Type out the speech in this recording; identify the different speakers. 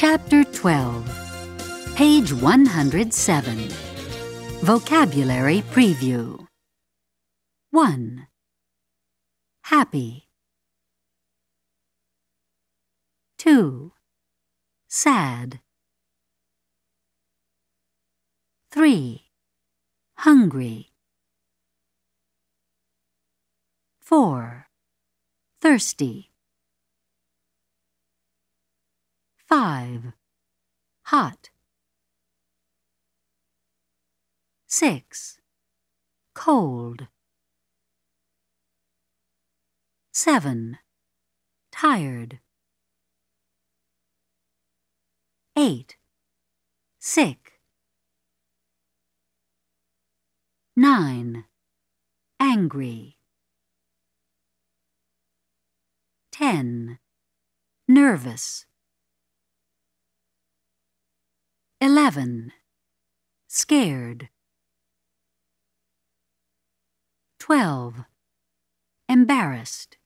Speaker 1: Chapter 12, Page 107. Vocabulary Preview. 1. Happy. 2. Sad. 3. Hungry. 4. Thirsty. 5. Hot. 6. Cold. 7. Tired. 8. Sick. 9. Angry. 10. Nervous. 11. Scared. 12. Embarrassed.